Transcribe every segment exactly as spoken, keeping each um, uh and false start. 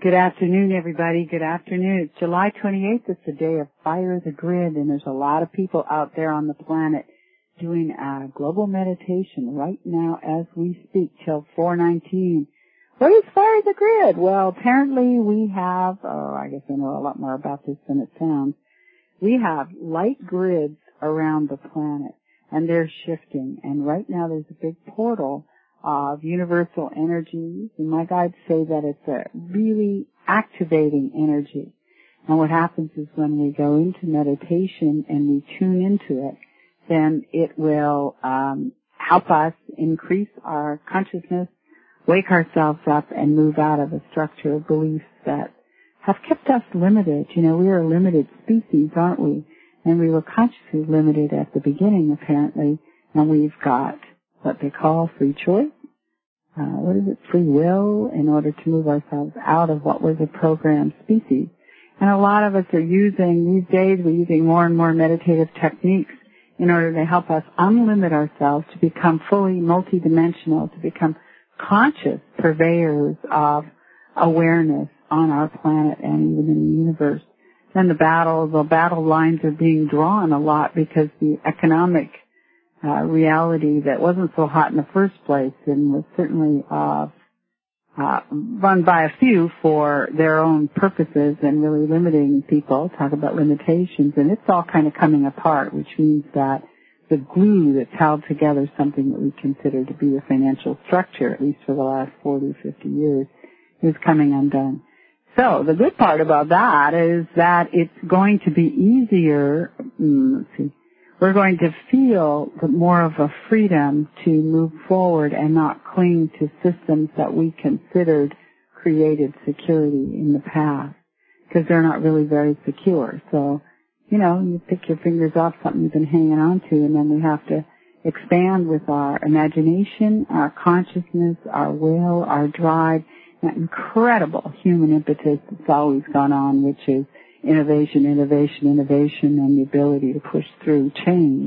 Good afternoon, everybody. Good afternoon. It's July twenty-eighth. It's the day of Fire the Grid, and there's a lot of people out there on the planet doing a global meditation right now as we speak till four nineteen. What is Fire the Grid? Well, apparently we have, oh, I guess I know a lot more about this than it sounds. We have light grids around the planet, and they're shifting. And right now there's a big portal of universal energies, and my guides say that it's a really activating energy. And what happens is when we go into meditation and we tune into it, then it will um, help us increase our consciousness, wake ourselves up, and move out of a structure of beliefs that have kept us limited. You know, we are a limited species, aren't we? And we were consciously limited at the beginning, apparently, and we've got what they call free choice. Uh, what is it? Free will in order to move ourselves out of what was a programmed species. And a lot of us are using, these days we're using more and more meditative techniques in order to help us unlimit ourselves, to become fully multidimensional, to become conscious purveyors of awareness on our planet and even in the universe. Then the battle, the battle lines are being drawn a lot because the economic Uh, reality that wasn't so hot in the first place and was certainly uh, uh, run by a few for their own purposes and really limiting people. Talk about limitations, and it's all kind of coming apart, which means that the glue that's held together something that we consider to be a financial structure, at least for the last forty, fifty years, is coming undone. So the good part about that is that it's going to be easier, mm, let's see, we're going to feel more of a freedom to move forward and not cling to systems that we considered created security in the past, because they're not really very secure. So, you know, you pick your fingers off something you've been hanging on to, and then we have to expand with our imagination, our consciousness, our will, our drive, that incredible human impetus that's always gone on, which is innovation, innovation, innovation, and the ability to push through change.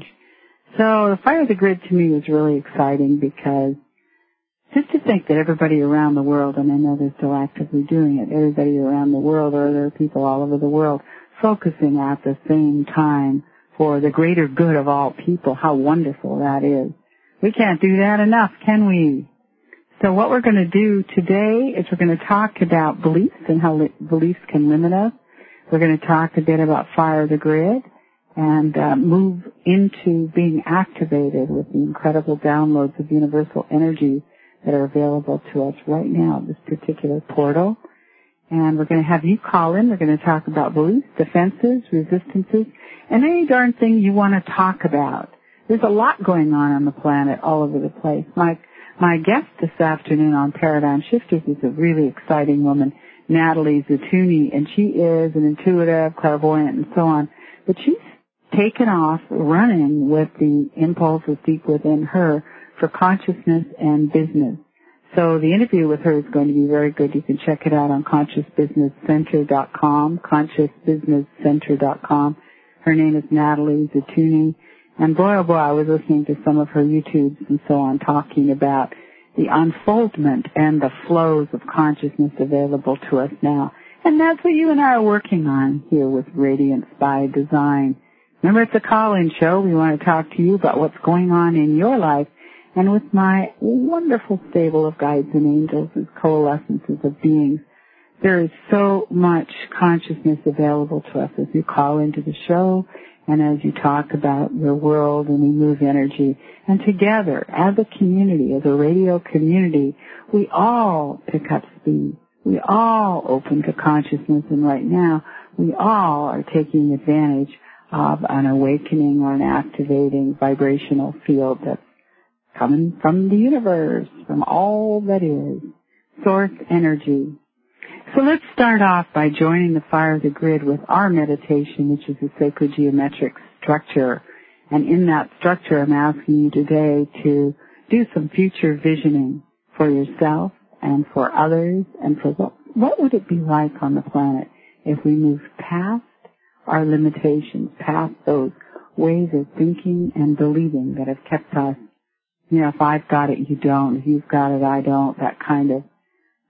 So the Fire the Grid to me is really exciting, because just to think that everybody around the world, and I know they're still actively doing it, everybody around the world, or there are people all over the world focusing at the same time for the greater good of all people, how wonderful that is. We can't do that enough, can we? So what we're going to do today is we're going to talk about beliefs and how li- beliefs can limit us. We're going to talk a bit about Fire the Grid and uh, move into being activated with the incredible downloads of universal energies that are available to us right now, this particular portal. And we're going to have you call in. We're going to talk about beliefs, defenses, resistances, and any darn thing you want to talk about. There's a lot going on on the planet all over the place. My, my guest this afternoon on Paradigm Shifters is a really exciting woman, Natalie Zatuni, and she is an intuitive, clairvoyant, and so on. But she's taken off running with the impulses deep within her for consciousness and business. So the interview with her is going to be very good. You can check it out on conscious business center dot com, conscious business center dot com. Her name is Natalie Zatuni. And boy, oh boy, I was listening to some of her YouTubes and so on, talking about the unfoldment and the flows of consciousness available to us now. And that's what you and I are working on here with Radiance by Design. Remember, it's a call-in show. We want to talk to you about what's going on in your life. And with my wonderful stable of guides and angels as coalescences of beings, there is so much consciousness available to us as you call into the show and as you talk about your world and we move energy. And together, as a community, as a radio community, we all pick up speed. We all open to consciousness, and right now, we all are taking advantage of an awakening or an activating vibrational field that's coming from the universe, from all that is, source energy. So let's start off by joining the Fire the Grid with our meditation, which is a sacred geometric structure. And in that structure, I'm asking you today to do some future visioning for yourself and for others, and for what, what would it be like on the planet if we moved past our limitations, past those ways of thinking and believing that have kept us, you know, if I've got it, you don't, if you've got it, I don't, that kind of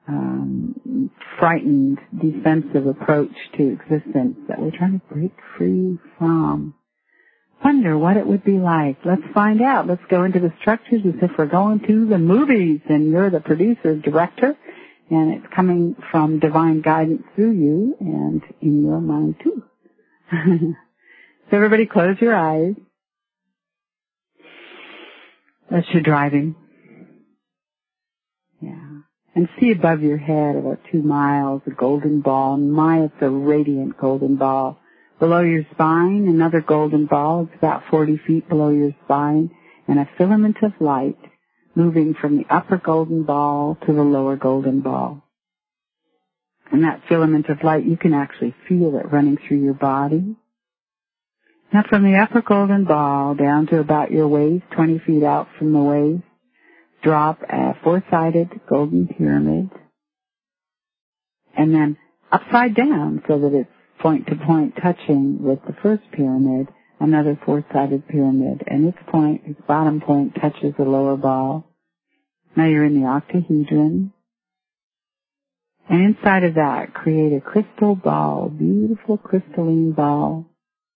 um, frightened, defensive approach to existence that we're trying to break free from. Wonder what it would be like. Let's find out. Let's go into the structures as if we're going to the movies and you're the producer, director, and it's coming from divine guidance through you and in your mind too. So everybody close your eyes. That's your driving. Yeah. And see above your head about two miles a golden ball. My, it's a radiant golden ball. Below your spine, another golden ball. It's about forty feet below your spine. And a filament of light moving from the upper golden ball to the lower golden ball. And that filament of light, you can actually feel it running through your body. Now from the upper golden ball down to about your waist, twenty feet out from the waist, drop a four-sided golden pyramid. And then upside down so that it's point to point touching with the first pyramid, another four-sided pyramid. And its point, its bottom point touches the lower ball. Now you're in the octahedron. And inside of that, create a crystal ball, beautiful crystalline ball.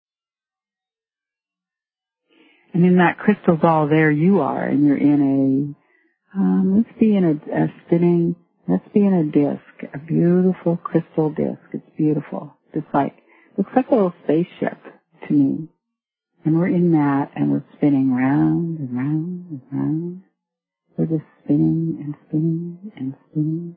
And in that crystal ball, there you are, and you're in a, um, let's be in a, a spinning, let's be in a disc, a beautiful crystal disc. It's beautiful. Just like, looks like a little spaceship to me. And we're in that, and we're spinning round and round and round. We're just spinning and spinning and spinning.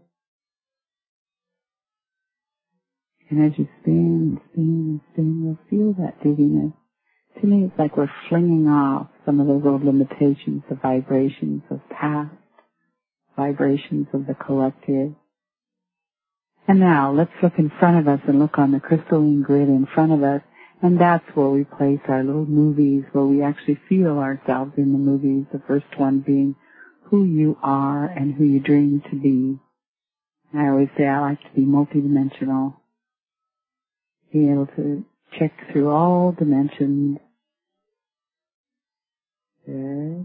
And as you spin and spin and spin, you'll feel that dizziness. To me, it's like we're flinging off some of those old limitations, the vibrations of past, vibrations of the collective. And now, let's look in front of us and look on the crystalline grid in front of us, and that's where we place our little movies, where we actually feel ourselves in the movies, the first one being who you are and who you dream to be. And I always say I like to be multidimensional, be able to check through all dimensions. Good.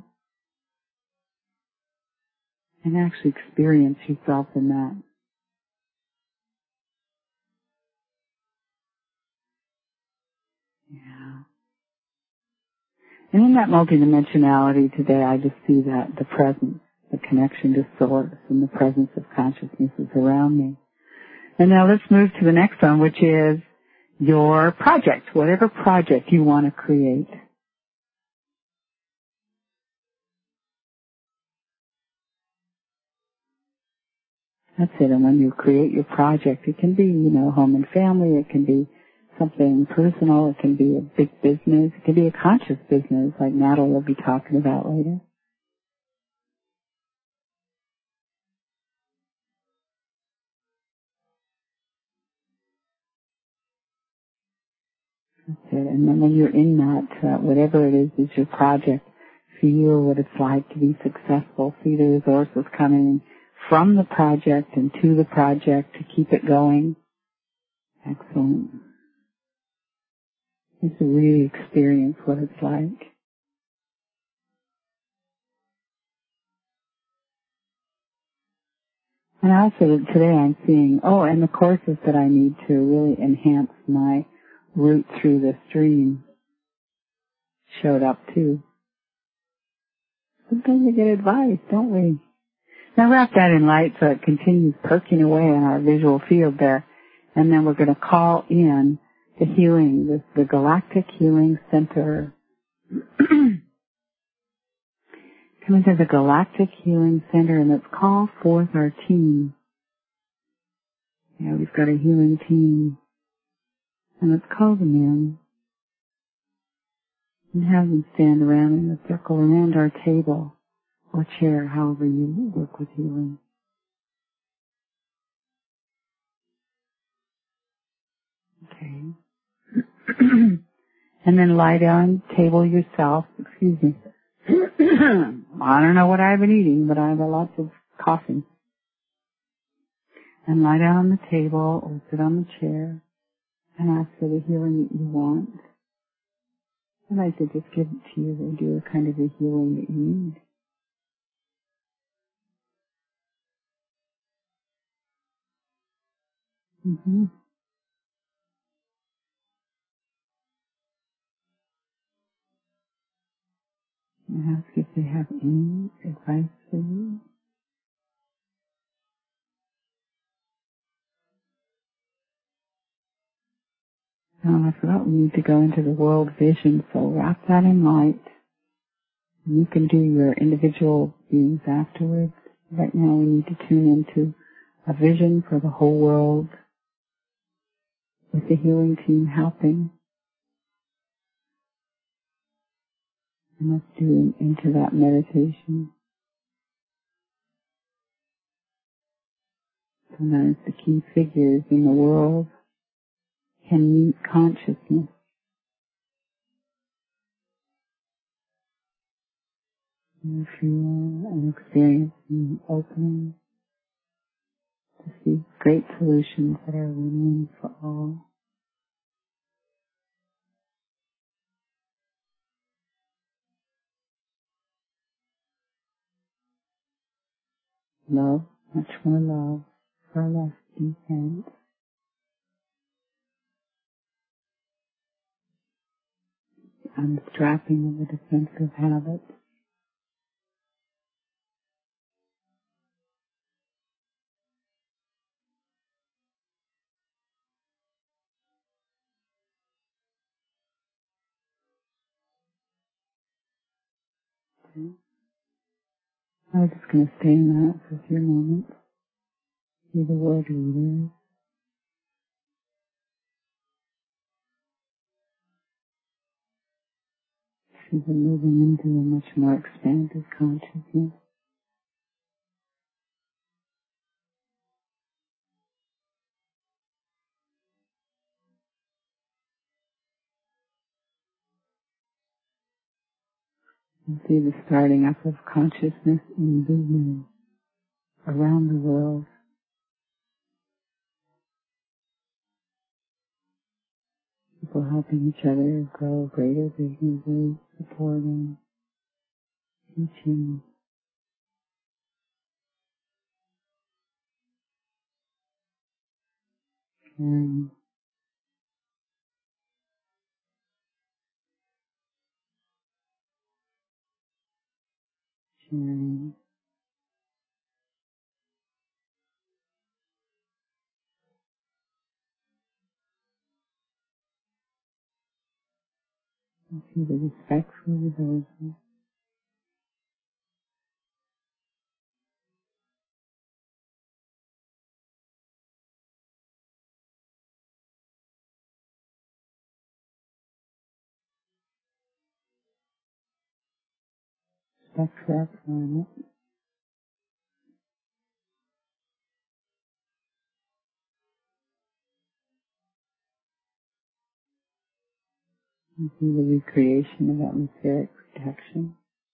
And actually experience yourself in that. Yeah. And in that multidimensionality today, I just see that the presence, the connection to source, and the presence of consciousness is around me. And now let's move to the next one, which is your project, whatever project you want to create. That's it. And when you create your project, it can be, you know, home and family. It can be something personal. It can be a big business. It can be a conscious business, like Natalie will be talking about later. That's it. And then when you're in that, uh, whatever it is, is your project, feel what it's like to be successful. See the resources coming from the project and to the project to keep it going. Excellent. Just to really experience what it's like. And also today I'm seeing, oh, and the courses that I need to really enhance my route through the stream showed up too. Sometimes we get advice, don't we? Now wrap that in light so it continues perking away in our visual field there. And then we're going to call in the healing, the, the Galactic Healing Center. Come into the Galactic Healing Center and let's call forth our team. Yeah, we've got a healing team. And let's call them in. And have them stand around in a circle around our table or chair, however you work with healing. Okay. And then lie down, table yourself, excuse me. I don't know what I've been eating, but I have a lot of coffee. And lie down on the table or sit on the chair and ask for the healing that you want. I'd like to just give it to you and do a kind of a healing that you need. Mm-hmm. I ask if they have any advice for you. Oh, I forgot we need to go into the world vision, so wrap that in light. You can do your individual views afterwards. Right now we need to tune into a vision for the whole world with the healing team helping. And let's do into that meditation. Sometimes the key figures in the world can meet consciousness. You feel and experience an opening to see great solutions that are win-win for all. Love, much more love, far less defense. Unstrapping of the defensive habits. Okay. I'm just going to stay in that for a few moments. See the world leaders. See them moving into a much more expanded consciousness. And see the starting up of consciousness in business around the world. People helping each other grow greater businesses, supporting, teaching, caring, sharing. And see the respect for those. Respect for our planet. And see the recreation of atmospheric protection.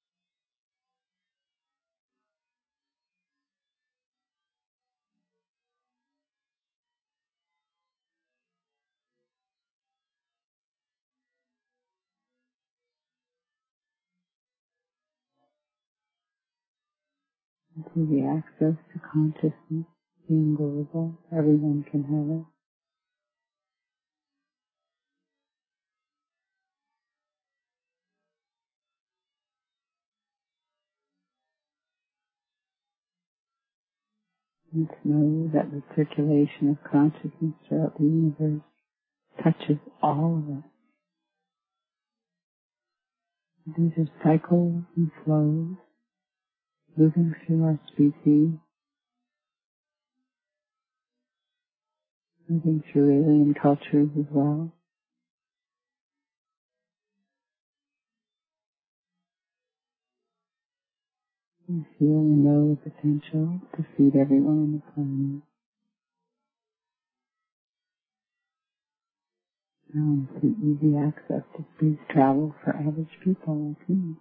And see the access to consciousness being global. Everyone can have it. Let's know that the circulation of consciousness throughout the universe touches all of us. These are cycles and flows moving through our species, moving through alien cultures as well. We feel and know the potential to feed everyone on the planet. Now we see easy access to space travel for average people like me.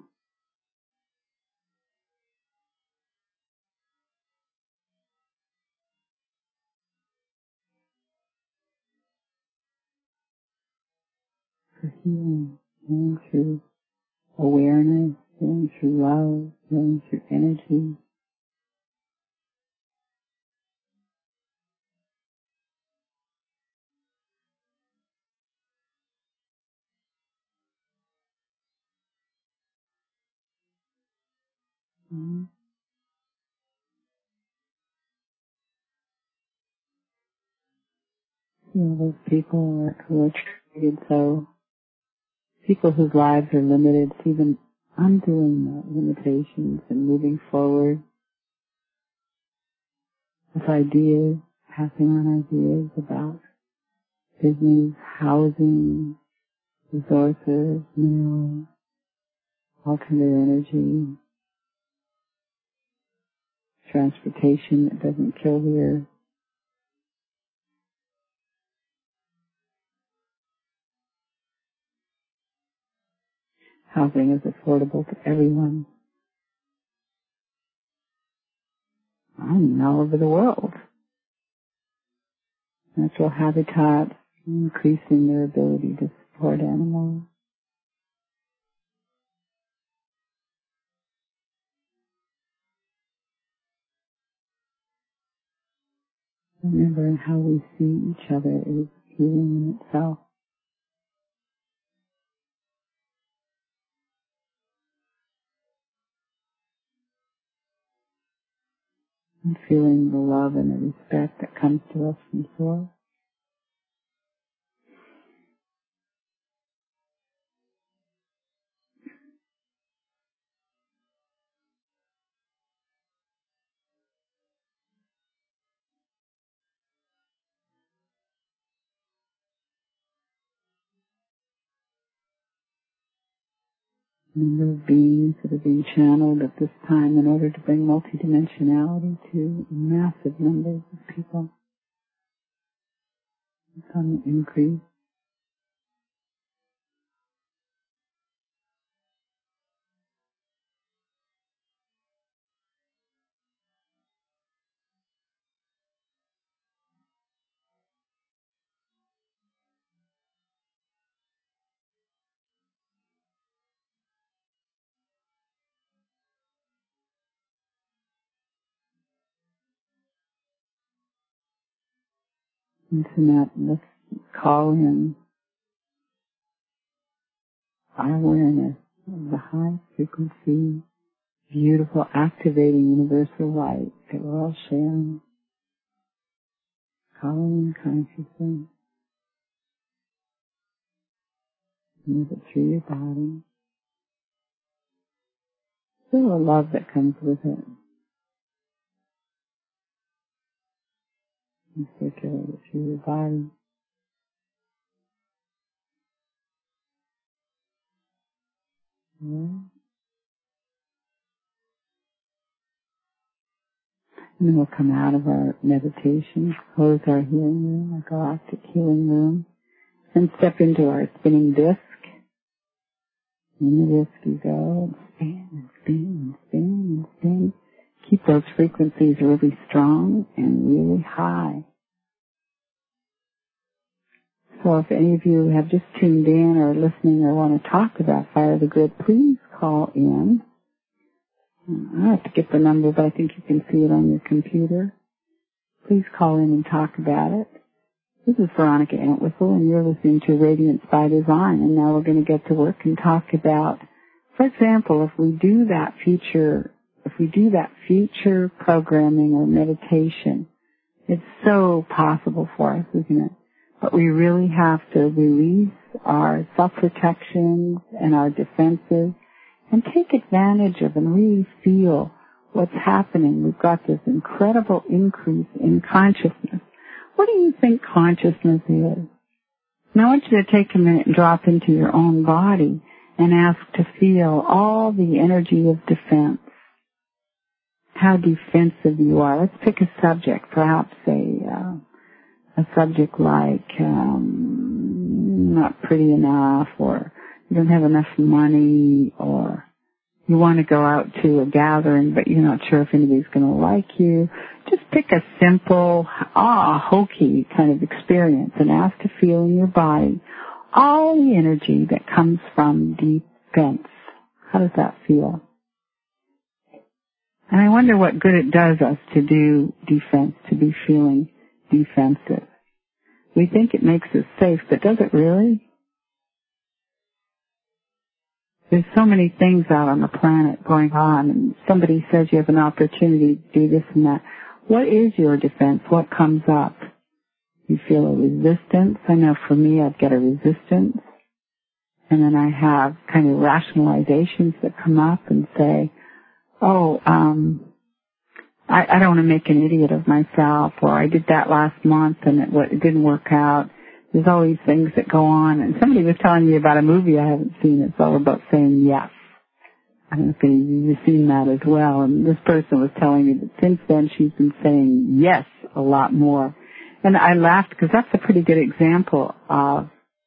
For healing, healing through awareness, healing through love, healing through energy. Mm-hmm. You know, those people who are treated so, people whose lives are limited, even undoing the limitations and moving forward with ideas, passing on ideas about business, housing, resources, minerals, alternate energy, transportation that doesn't kill the earth. Housing is affordable to everyone. I mean, all over the world. Natural habitat, increasing their ability to support animals. Remembering how we see each other is healing in itself. And feeling the love and the respect that comes to us from Source. Number of beings that are being channeled at this time in order to bring multidimensionality to massive numbers of people. It's on the increase. And tonight, let's call in our awareness of the high frequency, beautiful, activating universal light that we're all sharing. Calling in consciously. Move it through your body. Feel the love that comes with it. And circulate it through your body. Yeah. And then we'll come out of our meditation, close our healing room, our galactic healing room, and step into our spinning disc. In the disc you go, and spin and spin and spin and spin. Keep those frequencies really strong and really high. So if any of you have just tuned in or listening or want to talk about Fire the Grid, please call in. I have to get the number, but I think you can see it on your computer. Please call in and talk about it. This is Veronica Entwistle, and you're listening to Radiance by Design. And now we're going to get to work and talk about, for example, if we do that future, if we do that future programming or meditation, it's so possible for us, isn't it? But we really have to release our self-protections and our defenses and take advantage of and really feel what's happening. We've got this incredible increase in consciousness. What do you think consciousness is? Now I want you to take a minute and drop into your own body and ask to feel all the energy of defense. How defensive you are. Let's pick a subject, perhaps a, uh, a subject like um, not pretty enough, or you don't have enough money, or you want to go out to a gathering but you're not sure if anybody's going to like you. Just pick a simple, ah, hokey kind of experience and ask to feel in your body all the energy that comes from defense. How does that feel? And I wonder what good it does us to do defense, to be feeling defensive. We think it makes us safe, but does it really? there's so many things out on the planet going on, and somebody says you have an opportunity to do this and that. What is your defense? What comes up? You feel a resistance. I know for me, I've got a resistance. And then I have kind of rationalizations that come up and say, oh, um, I, I don't want to make an idiot of myself, or I did that last month and it, it didn't work out. There's all these things that go on. And somebody was telling me about a movie I haven't seen. It's all about saying yes. I don't know if you've seen that as well. And this person was telling me that since then she's been saying yes a lot more. And I laughed because that's a pretty good example of,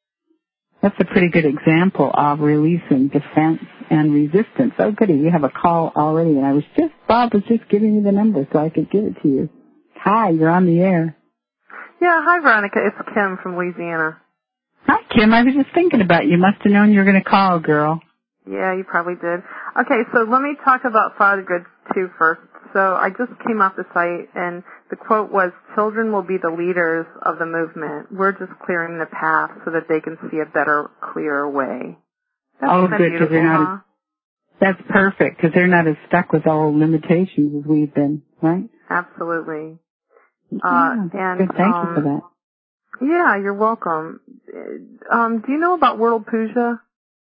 that's a pretty good example of releasing defense and resistance. Oh, goody, you have a call already. And I was just, Bob was just giving me the number so I could give it to you. Hi, you're on the air. Yeah, hi, Veronica. It's Kim from Louisiana. Hi, Kim. I was just thinking about you. You must have known you were going to call, girl. Yeah, you probably did. Okay, so let me talk about Fire the Grid two first. So I just came off the site, and the quote was, children will be the leaders of the movement. We're just clearing the path so that they can see a better, clearer way. That's oh, kind good, because they're not huh? as, that's perfect, because they're not as stuck with all limitations as we've been, right? Absolutely. Yeah, uh, and, good. Thank um, you for that. Yeah, you're welcome. Um, do you know about world puja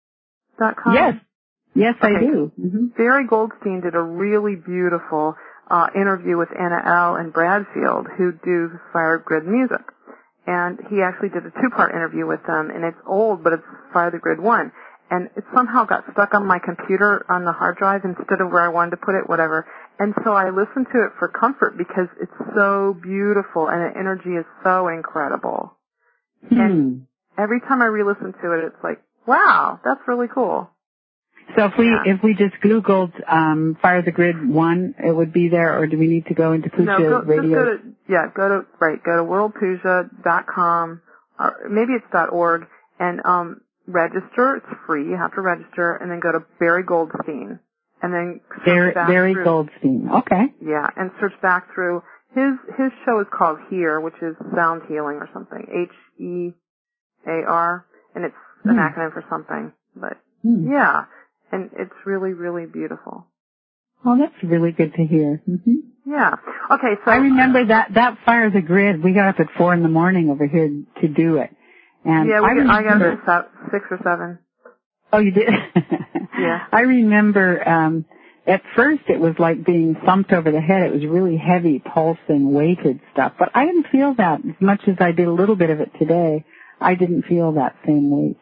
dot com? Yes. Yes, okay. I do. Mm-hmm. Barry Goldstein did a really beautiful uh, interview with Anna L. and Bradfield, who do Fire Grid music. And he actually did a two-part interview with them, and it's old, but it's Fire the Grid one. And it somehow got stuck on my computer on the hard drive instead of where I wanted to put it, whatever. And so I listened to it for comfort because it's so beautiful and the energy is so incredible. Hmm. And every time I re-listen to it, it's like, wow, that's really cool. So if we yeah. if we just Googled um, Fire the Grid one, it would be there, or do we need to go into Puja no, go, Radio? Just go to, yeah, go to, right, go to world puja dot com, or maybe it's .org, and um, register. It's free. You have to register, and then go to Barry Goldstein, and then search Barry, back Barry through, Goldstein. Okay. Yeah, and search back through. His his show is called Hear, which is sound healing or something. H E A R, and it's an Hmm. acronym for something. But Hmm. yeah, and it's really, really beautiful. Oh, that's really good to hear. Mm-hmm. Yeah. Okay, so I remember that that Fire the Grid. We got up at four in the morning over here to do it. And yeah, we I, get, I got remember, it at six or seven. Oh, you did? Yeah. I remember um at first it was like being thumped over the head. It was really heavy, pulsing, weighted stuff. But I didn't feel that as much as I did a little bit of it today. I didn't feel that same weight.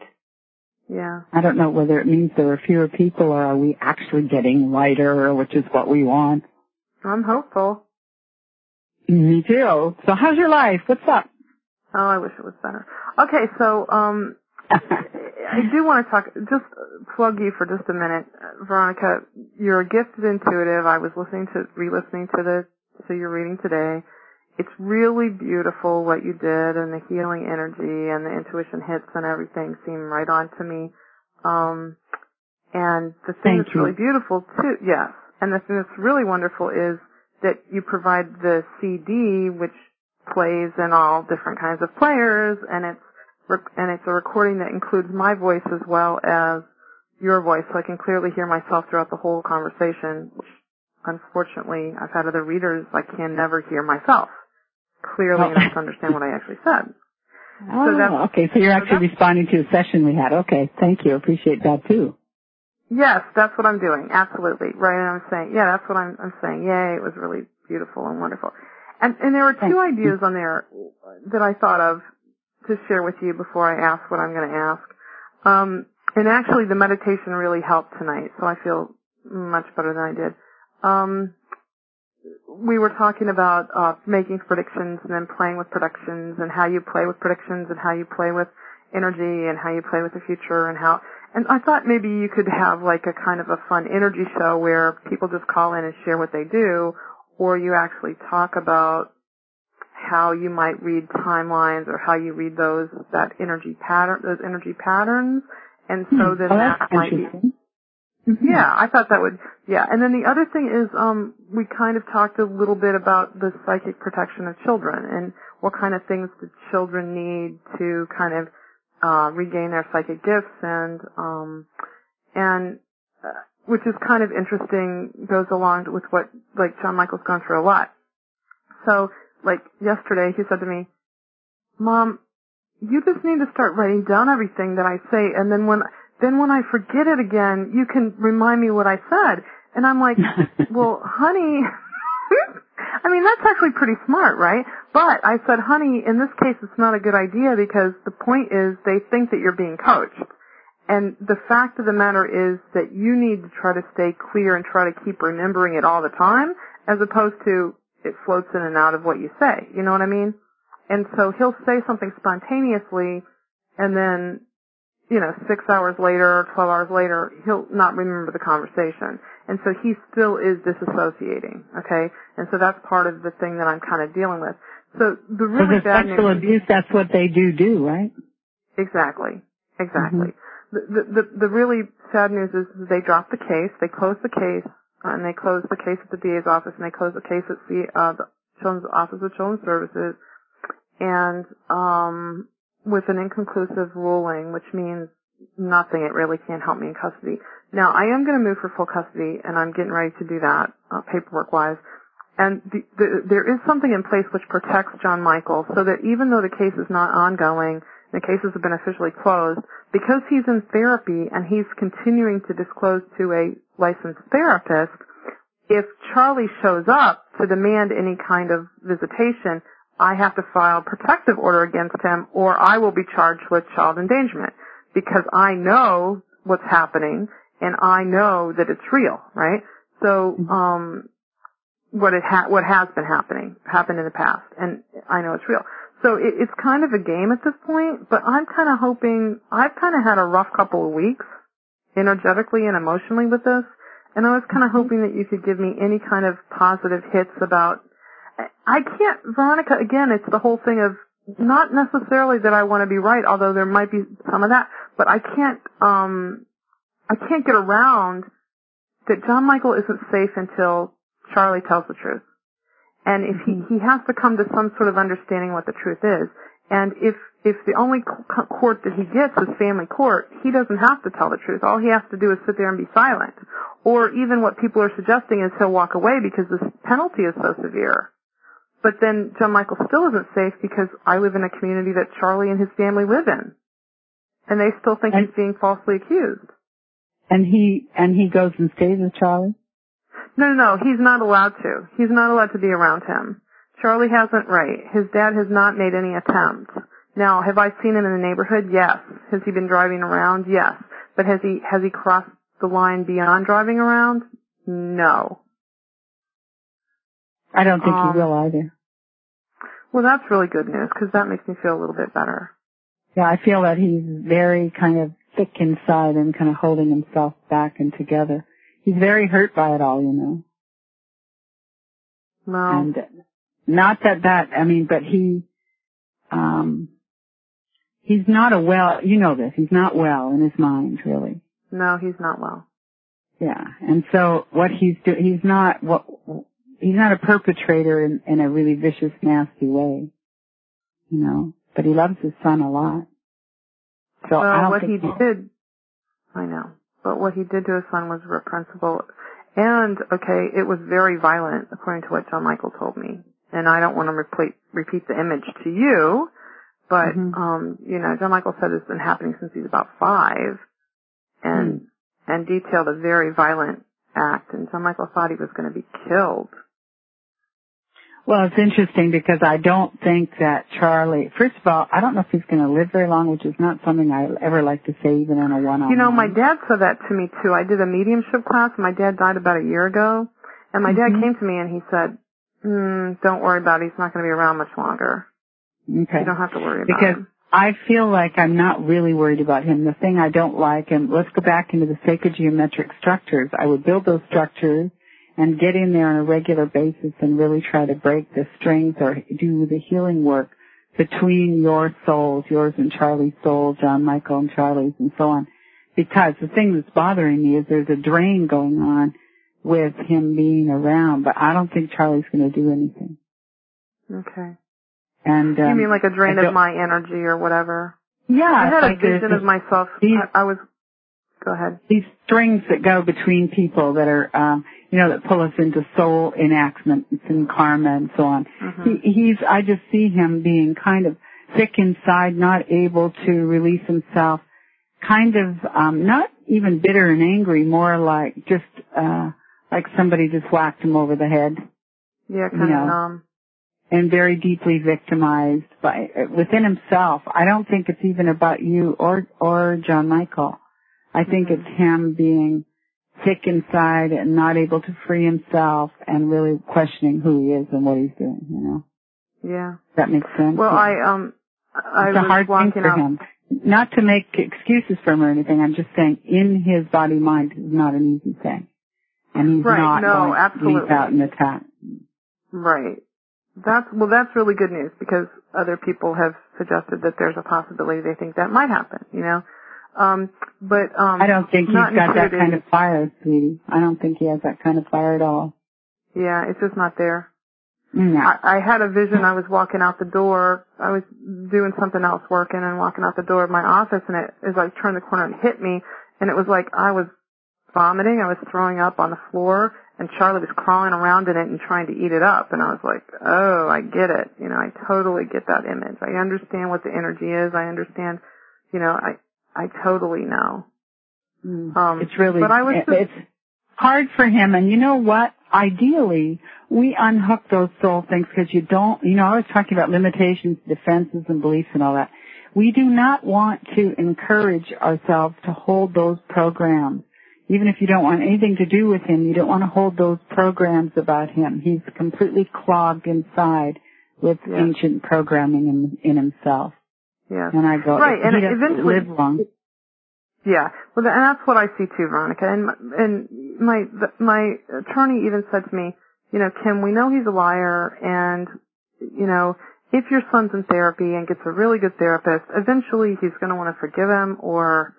Yeah. I don't know whether it means there are fewer people or are we actually getting lighter, which is what we want. I'm hopeful. Me too. So how's your life? What's up? Oh, I wish it was better. Okay, so um I do want to talk, just plug you for just a minute. Veronica, you're a gifted intuitive. I was listening to, re-listening to the, to your reading today. It's really beautiful what you did, and the healing energy and the intuition hits and everything seem right on to me. Um, and the thing Thank that's you. really beautiful too, yes, and the thing that's really wonderful is that you provide the C D, which plays in all different kinds of players, and it's and it's a recording that includes my voice as well as your voice, so I can clearly hear myself throughout the whole conversation, which unfortunately I've had other readers, I can never hear myself clearly Oh. enough to understand what I actually said. Oh, so that's, okay, so you're so actually responding to a session we had. Okay, thank you. Appreciate that too. Yes, that's what I'm doing, absolutely. Right, and I'm saying, yeah, that's what I'm, I'm saying. Yay, it was really beautiful and wonderful. And, and there were two Thanks. ideas on there that I thought of to share with you before I ask what I'm going to ask. Um, and actually the meditation really helped tonight, so I feel much better than I did. Um, we were talking about uh, making predictions and then playing with predictions and how you play with predictions and how you play with energy and how you play with the future and how... And I thought maybe you could have like a kind of a fun energy show where people just call in and share what they do, or you actually talk about how you might read timelines or how you read those, that energy pattern, those energy patterns. And so Hmm. then Oh, that that's might be, interesting. Mm-hmm. yeah, I thought that would, yeah. And then the other thing is, um, we kind of talked a little bit about the psychic protection of children and what kind of things do children need to kind of, uh, regain their psychic gifts and, um, and uh, which is kind of interesting, goes along with what, like, John Michael's gone through a lot. So, like, yesterday he said to me, Mom, you just need to start writing down everything that I say, and then when, then when I forget it again, you can remind me what I said. And I'm like, well, honey, I mean, that's actually pretty smart, right? But I said, honey, in this case, it's not a good idea because the point is they think that you're being coached. And the fact of the matter is that you need to try to stay clear and try to keep remembering it all the time, as opposed to it floats in and out of what you say. You know what I mean? And so he'll say something spontaneously, and then, you know, six hours later or twelve hours later, he'll not remember the conversation. And so he still is disassociating, okay? And so that's part of the thing that I'm kind of dealing with. So the really so the bad sexual news, abuse, that's what they do do, right? Exactly. Exactly. Mm-hmm. The, the, the really sad news is they dropped the case, they closed the case, uh, and they closed the case at the D A's office, and they closed the case at the, uh, the Children's Office of Children's Services, and um, with an inconclusive ruling, which means nothing. It really can't help me in custody. Now, I am going to move for full custody, and I'm getting ready to do that, uh, paperwork-wise. And the, the, there is something in place which protects John Michael, so that even though the case is not ongoing, the cases have been officially closed, because he's in therapy and he's continuing to disclose to a licensed therapist, if Charlie shows up to demand any kind of visitation, I have to file protective order against him, or I will be charged with child endangerment, because I know what's happening and I know that it's real, right? So, um, what it ha- what has been happening happened in the past, and I know it's real. So it, it's kind of a game at this point, but I'm kind of hoping. I've kind of had a rough couple of weeks, energetically and emotionally with this, and I was kind of hoping that you could give me any kind of positive hits about. I can't, Veronica, again, it's the whole thing of not necessarily that I want to be right, although there might be some of that, but I can't, um, I can't get around that John Michael isn't safe until Charlie tells the truth. And if he, he has to come to some sort of understanding what the truth is. And if, if the only court that he gets is family court, he doesn't have to tell the truth. All he has to do is sit there and be silent. Or even what people are suggesting is he'll walk away because this penalty is so severe. But then John Michael still isn't safe because I live in a community that Charlie and his family live in. And they still think and, he's being falsely accused. And he, and he goes and stays with Charlie? No, no, no, he's not allowed to. He's not allowed to be around him. Charlie hasn't, right. His dad has not made any attempts. Now, have I seen him in the neighborhood? Yes. Has he been driving around? Yes. But has he, has he crossed the line beyond driving around? No. I don't think um, he will either. Well, that's really good news because that makes me feel a little bit better. Yeah, I feel that he's very kind of thick inside and kind of holding himself back and together. He's very hurt by it all, you know. Well, and not that that, I mean, but he, um, he's not a well, you know this, he's not well in his mind, really. No, he's not well. Yeah, and so what he's doing, he's not, what, he's not a perpetrator in, in a really vicious, nasty way, you know, but he loves his son a lot. So well, I don't what think he did, I know, but what he did to his son was reprehensible. And, okay, it was very violent, according to what John Michael told me. And I don't want to repeat, repeat the image to you, but, mm-hmm. um, you know, John Michael said it's been happening since he's about five, and, mm. and detailed a very violent act, and John Michael thought he was going to be killed. Well, it's interesting because I don't think that Charlie, first of all, I don't know if he's going to live very long, which is not something I ever like to say even on a one-on-one. You know, my dad said that to me too. I did a mediumship class, and my dad died about a year ago, and my mm-hmm. dad came to me and he said, mm, don't worry about it, he's not going to be around much longer. Okay. You don't have to worry about because him. I feel like I'm not really worried about him. The thing I don't like, and let's go back into the sacred geometric structures, I would build those structures and get in there on a regular basis and really try to break the strings or do the healing work between your souls, yours and Charlie's soul, John Michael and Charlie's and so on. Because the thing that's bothering me is there's a drain going on with him being around, but I don't think Charlie's going to do anything. Okay. And um, you mean like a drain of my energy or whatever? Yeah. I had like a vision of myself. I, I was Go ahead. These strings that go between people that are, um, you know, that pull us into soul enactments and karma and so on. Mm-hmm. He, he's, I just see him being kind of sick inside, not able to release himself, kind of, um, not even bitter and angry, more like just, uh, like somebody just whacked him over the head. Yeah, kind you know, of numb. And very deeply victimized by, within himself. I don't think it's even about you or, or John Michael. I think mm-hmm. it's him being sick inside and not able to free himself and really questioning who he is and what he's doing, you know. Yeah. That makes sense? Well, yeah. I, um, I it's a was hard thing for out. him. Not to make excuses for him or anything. I'm just saying in his body mind is not an easy thing. And he's right. not no, going absolutely. to leap out and attack. Right. That's, well, that's really good news because other people have suggested that there's a possibility they think that might happen, you know. Um, but, um, I don't think he's got that kind of fire, sweetie. I don't think he has that kind of fire at all. Yeah, it's just not there. No. I, I had a vision. I was walking out the door. I was doing something else working and walking out the door of my office, and it, as I turned the corner, it hit me, and it was like I was vomiting. I was throwing up on the floor, and Charlie was crawling around in it and trying to eat it up. And I was like, oh, I get it. You know, I totally get that image. I understand what the energy is. I understand, you know, I I totally know. Mm. Um, it's really, but I was it, just, it's hard for him. And you know what? Ideally, we unhook those soul things because you don't, you know, I was talking about limitations, defenses, and beliefs and all that. We do not want to encourage ourselves to hold those programs. Even if you don't want anything to do with him, you don't want to hold those programs about him. He's completely clogged inside with yes. ancient programming in, in himself. Yes. And I go, right, he and doesn't eventually, live long. Yeah, well, and that's what I see too, Veronica. And and my my attorney even said to me, you know, Kim, we know he's a liar, and you know, if your son's in therapy and gets a really good therapist, eventually he's going to want to forgive him or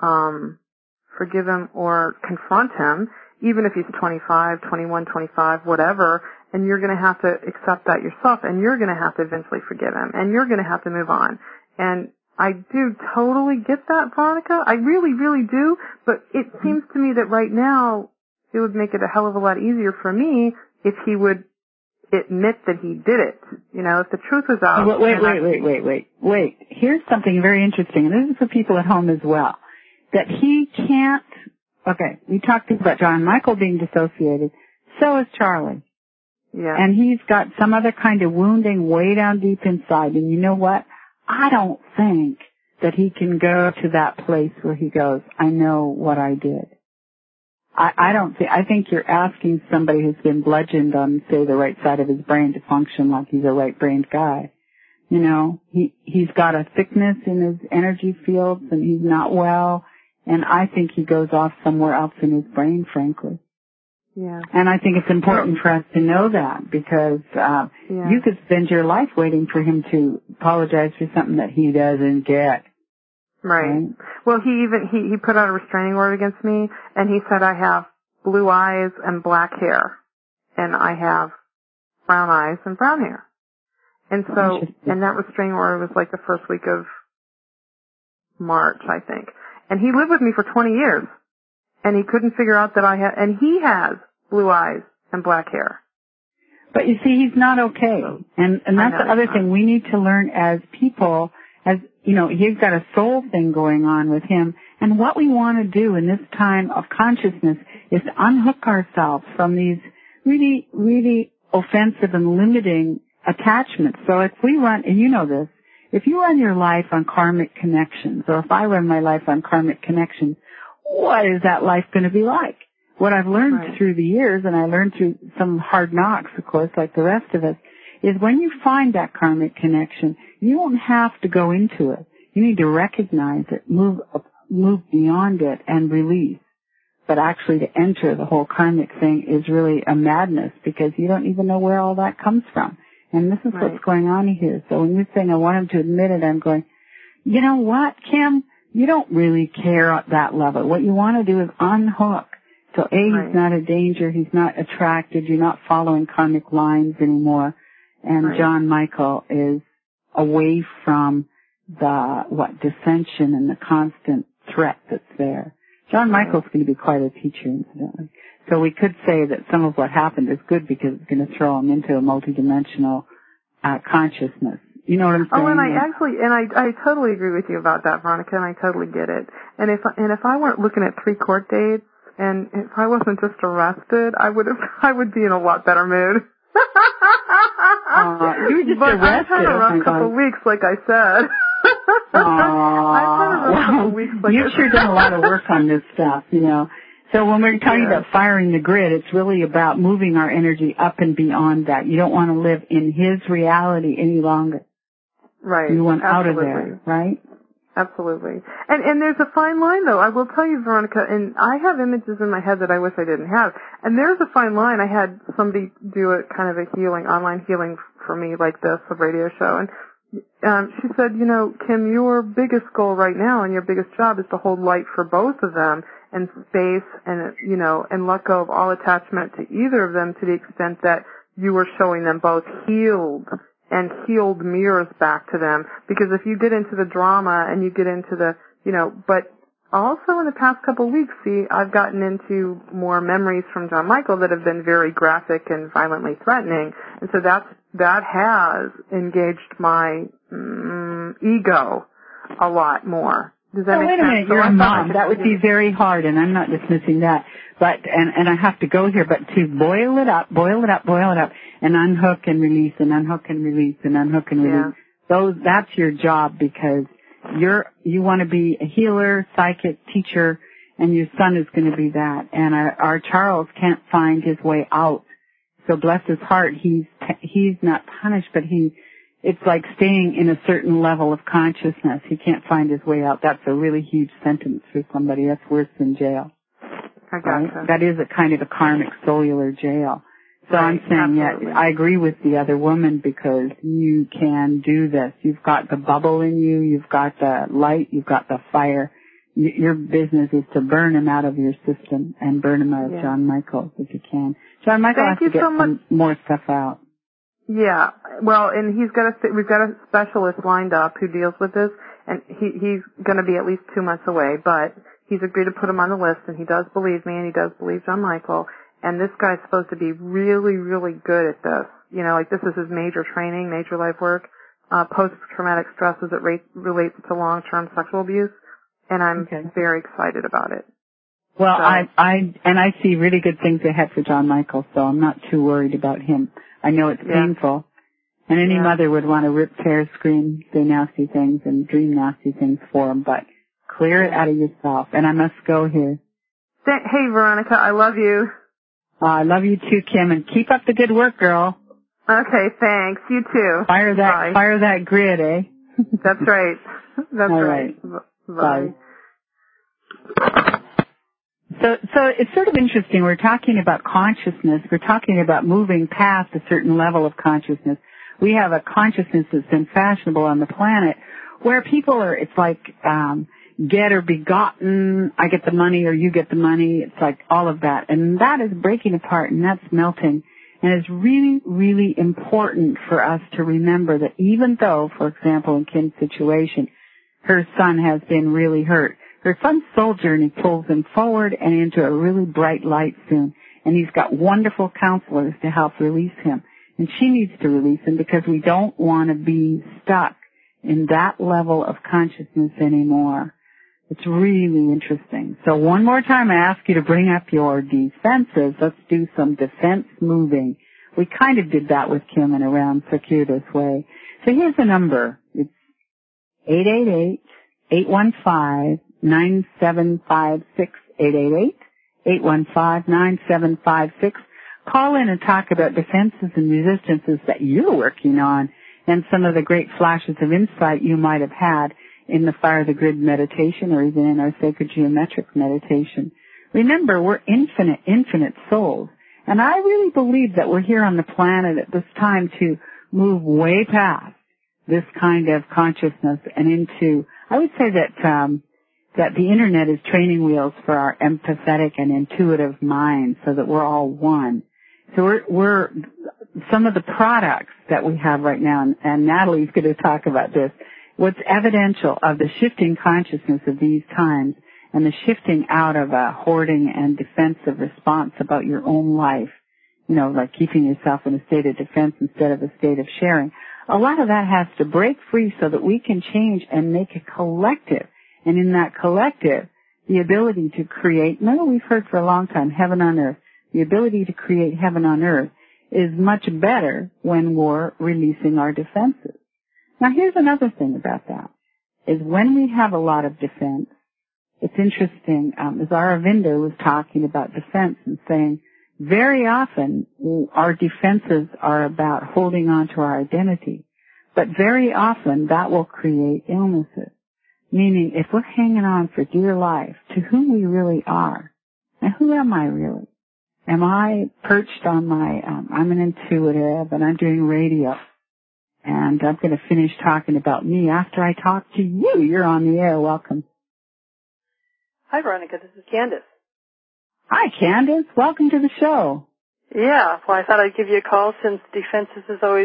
um forgive him or confront him, even if he's twenty-five, twenty-one, twenty-five, whatever. And you're going to have to accept that yourself, and you're going to have to eventually forgive him, and you're going to have to move on. And I do totally get that, Veronica. I really, really do. But it seems to me that right now it would make it a hell of a lot easier for me if he would admit that he did it. You know, if the truth was out. Wait, wait, wait, wait, wait, wait, wait. Here's something very interesting, and this is for people at home as well. That he can't, okay, we talked about John Michael being dissociated. So is Charlie. Yeah. And he's got some other kind of wounding way down deep inside. And you know what? I don't think that he can go to that place where he goes, I know what I did. I, I don't think, I think you're asking somebody who's been bludgeoned on, say, the right side of his brain to function like he's a right-brained guy. You know, he, he's got a thickness in his energy fields and he's not well. And I think he goes off somewhere else in his brain, frankly. Yeah. And I think it's important for us to know that because uh, yeah. you could spend your life waiting for him to apologize for something that he doesn't get. Right. right. Well, he even he he put out a restraining order against me, and he said I have blue eyes and black hair, and I have brown eyes and brown hair. And so, and that restraining order was like the first week of March, I think. And he lived with me for twenty years. And he couldn't figure out that I had, and he has blue eyes and black hair. But you see, he's not okay. And, and that's the other thing. We need to learn as people, as, you know, he's got a soul thing going on with him. And what we want to do in this time of consciousness is to unhook ourselves from these really, really offensive and limiting attachments. So if we run, and you know this, if you run your life on karmic connections, or if I run my life on karmic connections, what is that life going to be like? What I've learned right. through the years, and I learned through some hard knocks, of course, like the rest of us, is when you find that karmic connection, you don't have to go into it. You need to recognize it, move move beyond it, and release. But actually to enter the whole karmic thing is really a madness because you don't even know where all that comes from. And this is right. what's going on here. So when you're saying I want him to admit it, I'm going, you know what, Kim? You don't really care at that level. What you want to do is unhook. So A, right. he's not a danger, he's not attracted, you're not following karmic lines anymore. And right. John Michael is away from the, what, dissension and the constant threat that's there. John Michael's going to be quite a teacher, incidentally. So we could say that some of what happened is good because it's going to throw him into a multidimensional uh, consciousness. You know what I'm saying? Oh, and I actually, and I, I totally agree with you about that, Veronica, and I totally get it. And if, and if I weren't looking at three court dates, and if I wasn't just arrested, I would have, I would be in a lot better mood. uh, you were just but arrested. I've had a rough oh couple of weeks, like I said. Uh, I've had a rough well, couple of weeks, like you've I sure said. done a lot of work on this stuff, you know. So when we're talking yeah. about firing the grid, it's really about moving our energy up and beyond that. You don't want to live in his reality any longer. Right. You want Absolutely. out of there, right? Absolutely. And and there's a fine line, though. I will tell you, Veronica, and I have images in my head that I wish I didn't have. And there's a fine line. I had somebody do a kind of a healing, online healing for me like this, a radio show. And um, she said, you know, Kim, your biggest goal right now and your biggest job is to hold light for both of them and space and, you know, and let go of all attachment to either of them to the extent that you were showing them both healed and healed mirrors back to them. Because if you get into the drama and you get into the, you know, but also in the past couple of weeks, see, I've gotten into more memories from John Michael that have been very graphic and violently threatening. And so that's, that has engaged my mm, ego a lot more. Does that oh, make wait a sense? minute, So you're I a mom. could, That would be very hard, and I'm not dismissing that. But, and, and I have to go here, but to boil it up, boil it up, boil it up, and unhook and release, and unhook and release, and unhook and release. Yeah. Those, that's your job because you're, you want to be a healer, psychic, teacher, and your son is going to be that. And our, our Charles can't find his way out. So bless his heart, he's, he's not punished, but he, it's like staying in a certain level of consciousness. He can't find his way out. That's a really huge sentence for somebody. That's worse than jail. I gotcha. Right? That is a kind of a karmic cellular jail. So right, I'm saying, absolutely. yeah, I agree with the other woman because you can do this. You've got the bubble in you. You've got the light. You've got the fire. Y- your business is to burn him out of your system and burn him out of yeah. John Michael if you can. John Michael Thank has to get so some more stuff out. Yeah, well, and he's got a, we've got a specialist lined up who deals with this, and he, he's going to be at least two months away, but he's agreed to put him on the list, and he does believe me, and he does believe John Michael, and this guy's supposed to be really, really good at this. You know, like this is his major training, major life work, uh, post-traumatic stress as it re- relates to long-term sexual abuse, and I'm okay. very excited about it. Well, so. I, I, and I see really good things ahead for John Michael, so I'm not too worried about him. I know it's yeah. painful, and any yeah. mother would want to rip, tear, scream, say nasty things, and dream nasty things for him, but clear it out of yourself. And I must go here. Hey, Veronica, I love you. Uh, I love you too, Kim, and keep up the good work, girl. Okay, thanks. You too. Fire that, Bye. fire that grid, eh? That's right. That's All right. right. Bye. Bye. So, so it's sort of interesting. We're talking about consciousness. We're talking about moving past a certain level of consciousness. We have a consciousness that's been fashionable on the planet where people are, it's like, um, get or be gotten. I get the money or you get the money. It's like all of that. And that is breaking apart and that's melting. And it's really, really important for us to remember that even though, for example, in Kim's situation, her son has been really hurt, her son's soul journey pulls him forward and into a really bright light soon. And he's got wonderful counselors to help release him. And she needs to release him because we don't want to be stuck in that level of consciousness anymore. It's really interesting. So one more time I ask you to bring up your defenses. Let's do some defense moving. We kind of did that with Kim in a round circuitous way. So here's the number. It's eight eight eight, eight one five, nine seven five six, eight eight eight, eight one five, nine seven five six. Call in and talk about defenses and resistances that you're working on and some of the great flashes of insight you might have had in the Fire the Grid meditation or even in our Sacred Geometric meditation. Remember, we're infinite, infinite souls. And I really believe that we're here on the planet at this time to move way past this kind of consciousness and into, I would say that, um, that the internet is training wheels for our empathetic and intuitive minds so that we're all one. So we're, we're, some of the products that we have right now, and, and Natalie's going to talk about this, what's evidential of the shifting consciousness of these times and the shifting out of a hoarding and defensive response about your own life, you know, like keeping yourself in a state of defense instead of a state of sharing. A lot of that has to break free so that we can change and make a collective. And in that collective, the ability to create, remember we've heard for a long time, heaven on earth. The ability to create heaven on earth is much better when we're releasing our defenses. Now here's another thing about that, is when we have a lot of defense, it's interesting, um, as Aravinda was talking about defense and saying, very often our defenses are about holding on to our identity, but very often that will create illnesses. Meaning, if we're hanging on for dear life to who we really are, and who am I really? Am I perched on my, um, I'm an intuitive and I'm doing radio, and I'm going to finish talking about me after I talk to you. You're on the air. Welcome. Hi, Veronica. This is Candace. Hi, Candace. Welcome to the show. Yeah. Well, I thought I'd give you a call since defenses is always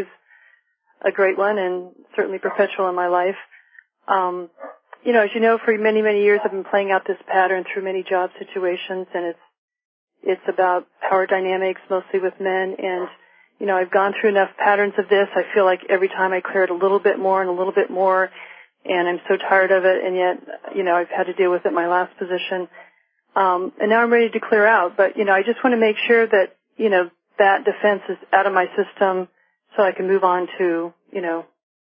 a great one and certainly perpetual in my life. Um, you know, as you know, for many, many years I've been playing out this pattern through many job situations, and it's it's about power dynamics, mostly with men. And, you know, I've gone through enough patterns of this. I feel like every time I clear it a little bit more and a little bit more, and I'm so tired of it, and yet, you know, I've had to deal with it in my last position. Um, and now I'm ready to clear out. But, you know, I just want to make sure that, you know, that defense is out of my system so I can move on to, you know,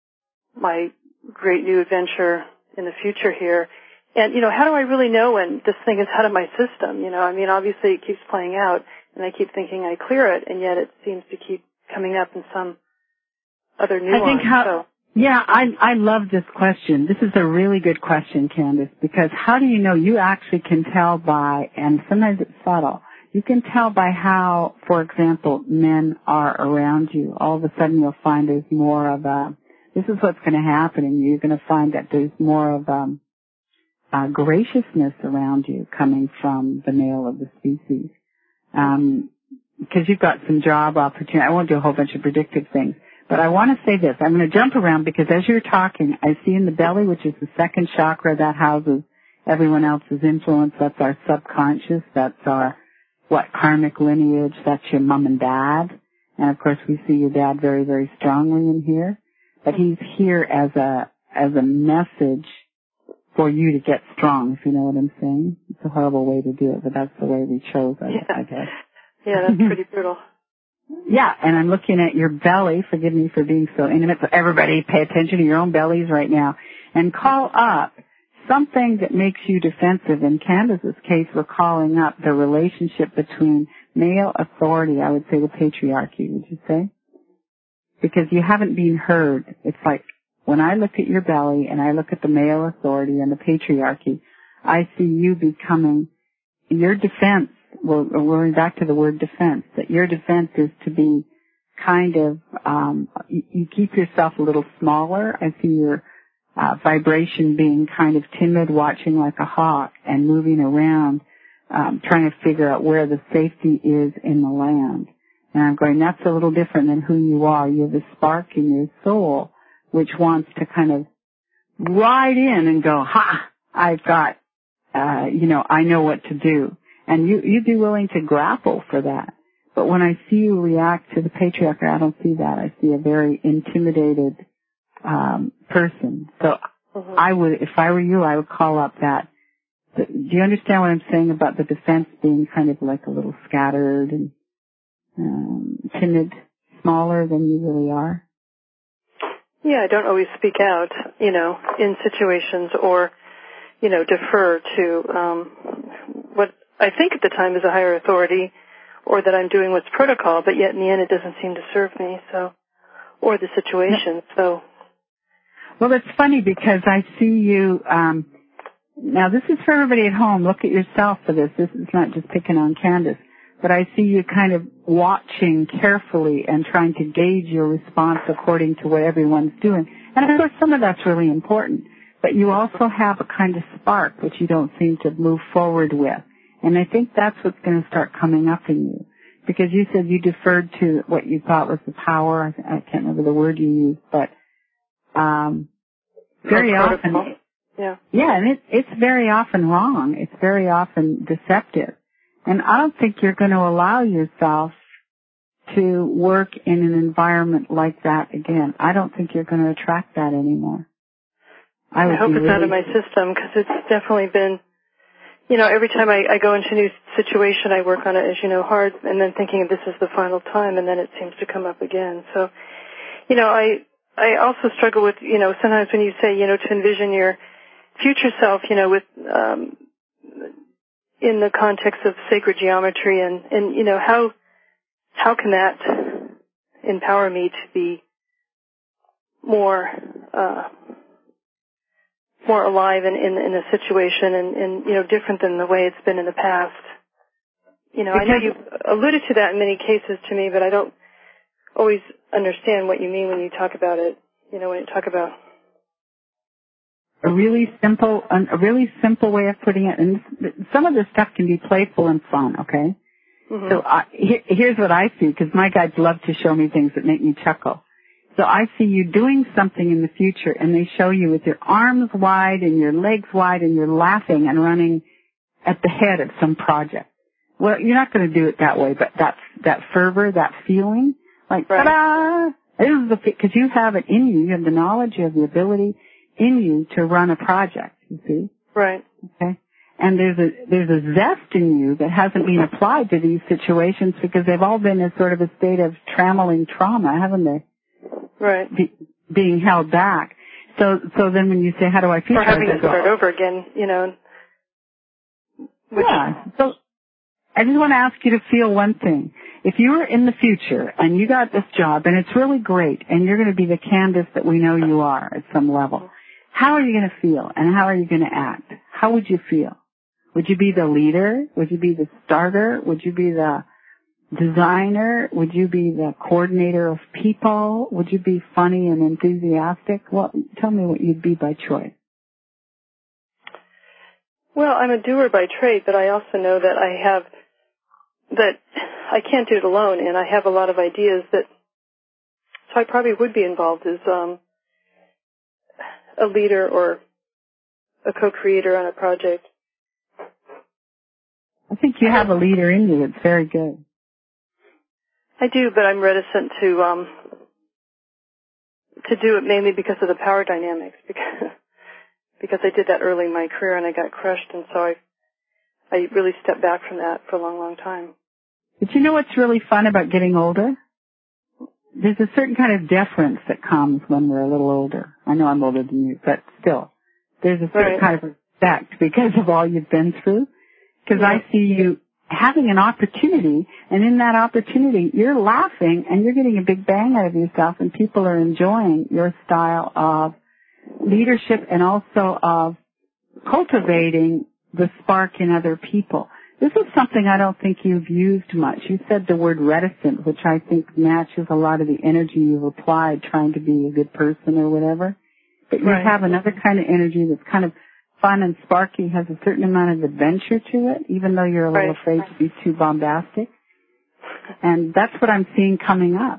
my great new adventure in the future here. And, you know, how do I really know when this thing is out of my system? You know, I mean, obviously it keeps playing out, and I keep thinking I clear it, and yet it seems to keep coming up in some other nuance. I think how, so. Yeah, I, I love this question. This is a really good question, Candace, because how do you know? You actually can tell by, and sometimes it's subtle, you can tell by how, for example, men are around you. All of a sudden you'll find there's more of a, this is what's going to happen, and you're going to find that there's more of a, a graciousness around you coming from the male of the species. Um, because you've got some job opportunity. I won't do a whole bunch of predictive things. But I want to say this. I'm going to jump around because as you're talking, I see in the belly, which is the second chakra, that houses everyone else's influence. That's our subconscious. That's our, what, karmic lineage. That's your mom and dad. And of course, we see your dad very, very strongly in here. But he's here as a, as a message for you to get strong, if you know what I'm saying. It's a horrible way to do it, but that's the way we chose, I, yeah. I guess. Yeah, that's pretty brutal. Yeah, and I'm looking at your belly. Forgive me for being so intimate. So everybody pay attention to your own bellies right now and call up something that makes you defensive. In Candace's case, we're calling up the relationship between male authority, I would say the patriarchy, would you say? Because you haven't been heard. It's like when I look at your belly and I look at the male authority and the patriarchy, I see you becoming your defense. Well, we're going back to the word defense, that your defense is to be kind of, um, you, you keep yourself a little smaller. I see your uh, vibration being kind of timid, watching like a hawk and moving around, um, trying to figure out where the safety is in the land. And I'm going, that's a little different than who you are. You have a spark in your soul which wants to kind of ride in and go, ha, I've got, uh, you know, I know what to do. And you, you'd be willing to grapple for that. But when I see you react to the patriarchy, I don't see that. I see a very intimidated um, person. So mm-hmm. I would, if I were you, I would call up that. Do you understand what I'm saying about the defense being kind of like a little scattered and um, timid, smaller than you really are? Yeah, I don't always speak out, you know, in situations or, you know, defer to um, what I think at the time is a higher authority, or that I'm doing what's protocol, but yet in the end it doesn't seem to serve me, so, or the situation, so. Well, it's funny because I see you, um, now this is for everybody at home. Look at yourself for this. This is not just picking on Candace, but I see you kind of watching carefully and trying to gauge your response according to what everyone's doing. And of course some of that's really important, but you also have a kind of spark which you don't seem to move forward with. And I think that's what's going to start coming up in you. Because you said you deferred to what you thought was the power. I can't remember the word you used, but um, very often, Yeah. Yeah, and it, it's very often wrong. It's very often deceptive. And I don't think you're going to allow yourself to work in an environment like that again. I don't think you're going to attract that anymore. I, I hope it's really... out of my system, because it's definitely been, you know, every time I, I go into a new situation, I work on it, as you know, hard, and then thinking this is the final time, and then it seems to come up again. So, you know, I I also struggle with, you know, sometimes when you say, you know, to envision your future self, you know, with um, in the context of sacred geometry, and, and you know, how how can that empower me to be more uh, more alive in, in, in a situation, and, and, you know, different than the way it's been in the past. You know, I know you've alluded to that in many cases to me, but I don't always understand what you mean when you talk about it, you know, when you talk about... A really simple, a really simple way of putting it, and some of this stuff can be playful and fun, okay? Mm-hmm. So I, here, here's what I see, because my guides love to show me things that make me chuckle. So I see you doing something in the future, and they show you with your arms wide and your legs wide, and you're laughing and running at the head of some project. Well, you're not going to do it that way, but that's that fervor, that feeling, like, right. Ta-da! This is the, because you have it in you. You have the knowledge, you have the ability in you to run a project, you see? Right. Okay? And there's a, there's a zest in you that hasn't been applied to these situations because they've all been in sort of a state of trammeling trauma, haven't they? Right. Be, being held back. So, so then when you say, how do I feel? Or having to start over again, you know. Yeah. So I just want to ask you to feel one thing. If you were in the future and you got this job and it's really great and you're going to be the Candace that we know you are at some level, how are you going to feel and how are you going to act? How would you feel? Would you be the leader? Would you be the starter? Would you be the designer? Would you be the coordinator of people? Would you be funny and enthusiastic? Well, tell me what you'd be by choice. Well, I'm a doer by trade, but I also know that I have, that I can't do it alone, and I have a lot of ideas that, so I probably would be involved as um, a leader or a co-creator on a project. I think you have a leader in you that's very good. I do, but I'm reticent to um, to do it mainly because of the power dynamics, because because I did that early in my career and I got crushed, and so I I really stepped back from that for a long, long time. But you know what's really fun about getting older? There's a certain kind of deference that comes when we're a little older. I know I'm older than you, but still, there's a certain right. kind of respect because of all you've been through. Because yeah. I see you having an opportunity, and in that opportunity, you're laughing and you're getting a big bang out of yourself, and people are enjoying your style of leadership and also of cultivating the spark in other people. This is something I don't think you've used much. You said the word reticent, which I think matches a lot of the energy you've applied trying to be a good person or whatever. But you right. have another kind of energy that's kind of fun and sparky, has a certain amount of adventure to it, even though you're a little right. afraid to be too bombastic. And that's what I'm seeing coming up.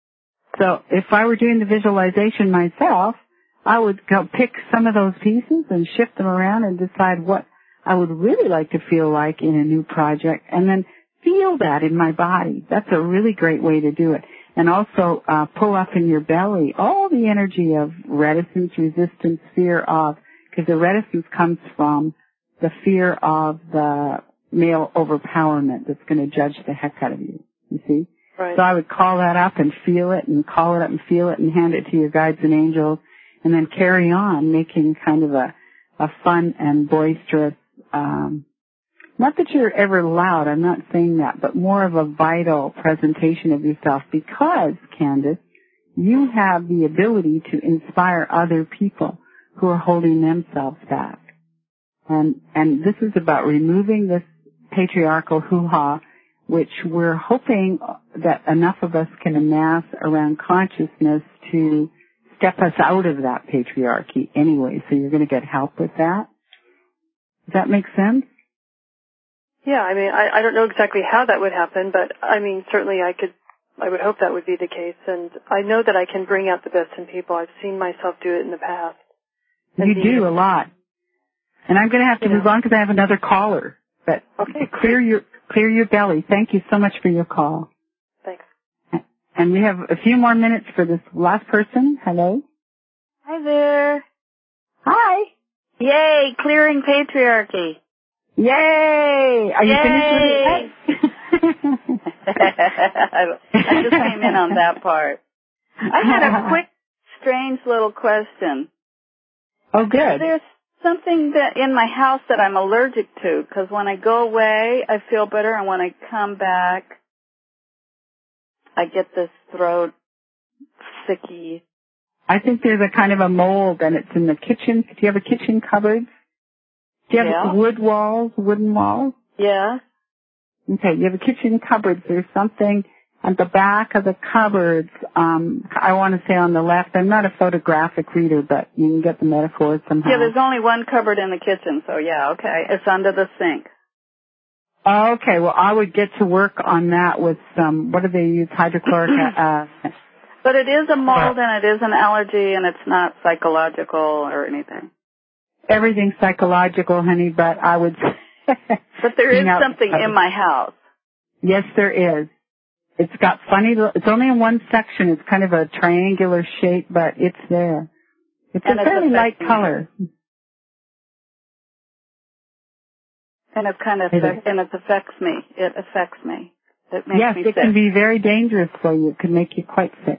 So if I were doing the visualization myself, I would go pick some of those pieces and shift them around and decide what I would really like to feel like in a new project, and then feel that in my body. That's a really great way to do it. And also uh, pull up in your belly all the energy of reticence, resistance, fear of, because the reticence comes from the fear of the male overpowerment that's going to judge the heck out of you, you see? Right. So I would call that up and feel it and call it up and feel it and hand it to your guides and angels, and then carry on making kind of a, a fun and boisterous, um, not that you're ever loud, I'm not saying that, but more of a vital presentation of yourself, because, Candace, you have the ability to inspire other people who are holding themselves back. And, and this is about removing this patriarchal hoo-ha, which we're hoping that enough of us can amass around consciousness to step us out of that patriarchy anyway. So you're going to get help with that. Does that make sense? Yeah, I mean, I, I don't know exactly how that would happen, but I mean, certainly I could, I would hope that would be the case. And I know that I can bring out the best in people. I've seen myself do it in the past. You do a lot. And I'm going to have to you move know. on because I have another caller. But okay, clear your clear your belly. Thank you so much for your call. Thanks. And we have a few more minutes for this last person. Hello. Hi there. Hi. Yay, clearing patriarchy. Yay! Are you Yay. finished with it? I just came in on that part. I had a quick, strange little question. Oh, good. There's something that in my house that I'm allergic to, because when I go away, I feel better, and when I come back, I get this throat sicky. I think there's a kind of a mold, and it's in the kitchen. Do you have a kitchen cupboard? Do you have Yeah. wood walls, wooden walls? Yeah. Okay, you have a kitchen cupboard. There's something at the back of the cupboards. Um, I want to say on the left. I'm not a photographic reader, but you can get the metaphor somehow. Yeah, there's only one cupboard in the kitchen, so yeah, okay. It's under the sink. Okay, well, I would get to work on that with some, what do they use, hydrochloric acid? Uh, But it is a mold and it is an allergy and it's not psychological or anything. Everything's psychological, honey, but I would say... But there is something in my house. Yes, there is. It's got funny, it's only in one section. It's kind of a triangular shape, but it's there. It's And a it's fairly light affecting color. And it kind of It affects, and it affects me. It affects me. It makes yes, me it sick. can be very dangerous for you. It can make you quite sick.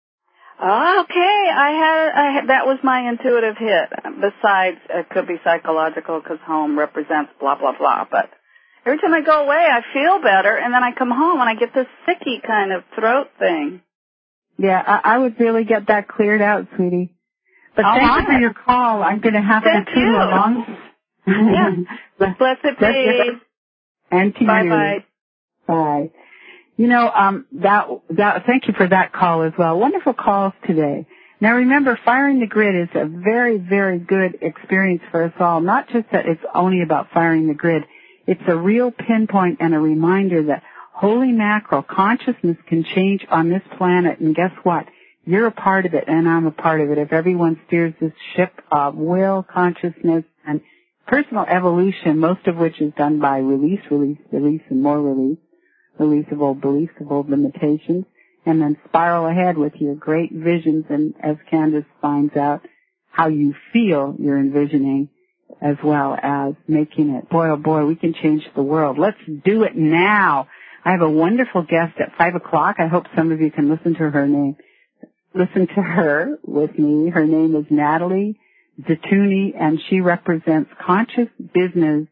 Oh, okay, I had, I had, that was my intuitive hit. Besides, it could be psychological because home represents blah, blah, blah. But every time I go away, I feel better, and then I come home and I get this sicky kind of throat thing. Yeah, I, I would really get that cleared out, sweetie. But I'll thank you for your call. I'm going to have Thank to toodle you. along. Yeah. Bless, Blessed be. And to Bye you. bye. Bye. You know, um, that, that, thank you for that call as well. Wonderful calls today. Now remember, firing the grid is a very, very good experience for us all. Not just that it's only about firing the grid. It's a real pinpoint and a reminder that holy mackerel, consciousness can change on this planet, and guess what? You're a part of it, and I'm a part of it. If everyone steers this ship of will, consciousness, and personal evolution, most of which is done by release, release, release, and more release, release of old beliefs, of old limitations, and then spiral ahead with your great visions, and as Candace finds out, how you feel you're envisioning, as well as making it. Boy, oh boy, we can change the world. Let's do it now. I have a wonderful guest at five o'clock. I hope some of you can listen to her name. Listen to her with me. Her name is Natalie Zatuni, and she represents Conscious Business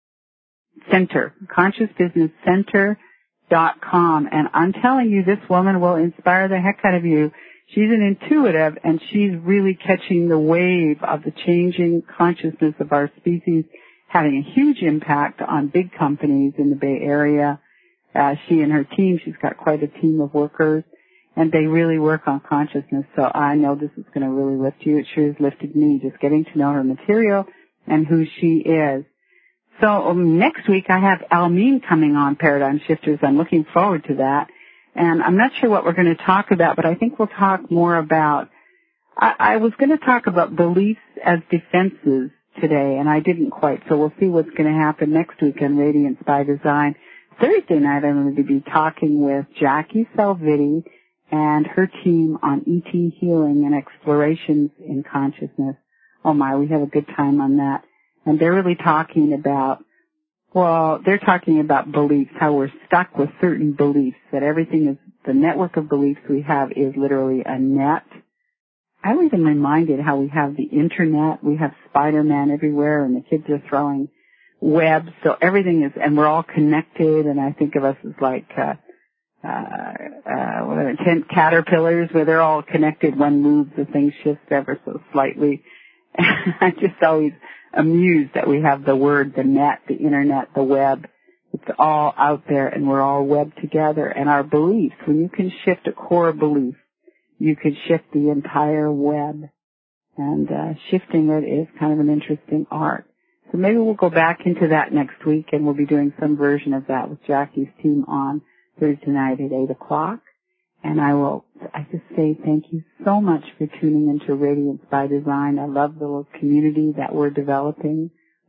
Center, Conscious Business Center dot com. And I'm telling you, this woman will inspire the heck out of you. She's an intuitive, and she's really catching the wave of the changing consciousness of our species, having a huge impact on big companies in the Bay Area. Uh, she and her team, she's got quite a team of workers, and they really work on consciousness. So I know this is going to really lift you. It sure has lifted me, just getting to know her material and who she is. So um, next week I have Almeen coming on Paradigm Shifters. I'm looking forward to that. And I'm not sure what we're going to talk about, but I think we'll talk more about, I, I was going to talk about beliefs as defenses today, and I didn't quite. So we'll see what's going to happen next week on Radiance by Design. Thursday night I'm going to be talking with Jackie Salvitti and her team on E T healing and explorations in consciousness. Oh my, we have a good time on that. And they're really talking about, well, they're talking about beliefs, how we're stuck with certain beliefs, that everything is, the network of beliefs we have is literally a net. I was even reminded how we have the internet, we have Spider-Man everywhere, and the kids are throwing webs, so everything is, and we're all connected, and I think of us as like, uh, uh, uh, what are they, tent caterpillars, where they're all connected. One moves, the thing shifts ever so slightly. I'm just always amused that we have the word, the net, the internet, the web. It's all out there, and we're all webbed together. And our beliefs, when you can shift a core belief, you can shift the entire web. And uh, shifting it is kind of an interesting art. So maybe we'll go back into that next week, and we'll be doing some version of that with Jackie's team on Thursday night at eight o'clock. And I will, I just say thank you so much for tuning into Radiance by Design. I love the little community that we're developing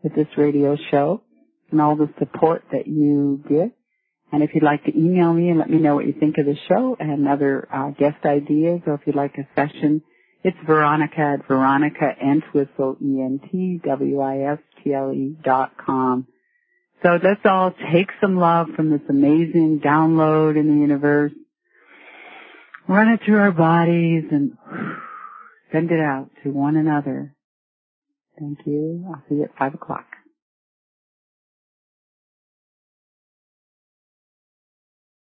with this radio show and all the support that you give. And if you'd like to email me and let me know what you think of the show and other uh, guest ideas, or if you'd like a session, it's Veronica at Veronica Entwistle, E N T W I S T L E dot com. So let's all take some love from this amazing download in the universe, run it through our bodies, and send it out to one another. Thank you. I'll see you at five o'clock.